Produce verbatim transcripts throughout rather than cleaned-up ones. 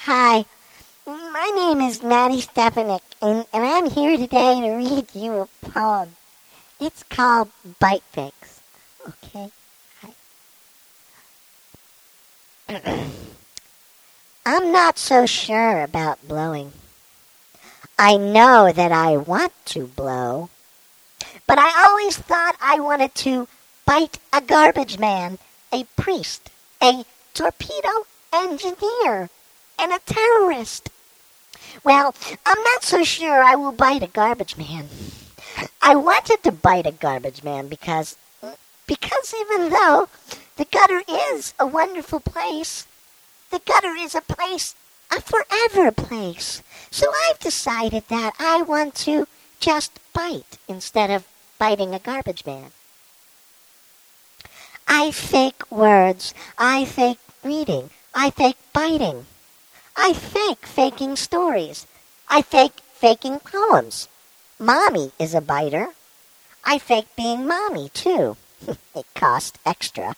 Hi, my name is Maddie Stepanek, and, and I'm here today to read you a poem. It's called Bite Fix. Okay? Hi. I'm not so sure about blowing. I know that I want to blow, but I always thought I wanted to bite a garbage man, a priest, a torpedo engineer, and a terrorist. Well, I'm not so sure I will bite a garbage man. I wanted to bite a garbage man because, because even though the gutter is a wonderful place, the gutter is a place, a forever place. So I've decided that I want to just bite instead of biting a garbage man. I fake words. I fake reading. I fake biting. I fake faking stories. I fake faking poems. Mommy is a biter. I fake being mommy, too. It costs extra.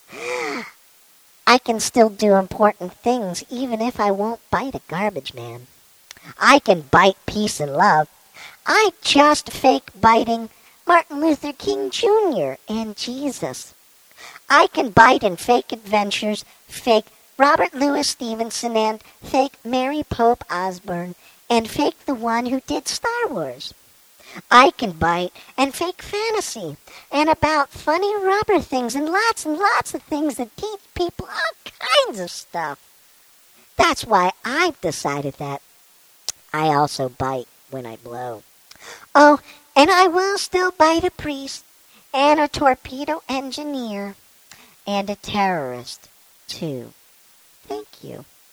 I can still do important things even if I won't bite a garbage man. I can bite peace and love. I just fake biting Martin Luther King Junior and Jesus. I can bite in fake adventures, fake Robert Louis Stevenson, and fake Mary Pope Osborne, and fake the one who did Star Wars. I can bite and fake fantasy, and about funny rubber things, and lots and lots of things that teach people all kinds of stuff. That's why I've decided that I also bite when I blow. Oh, and I will still bite a priest, and a torpedo engineer, and a terrorist, too. Thank you.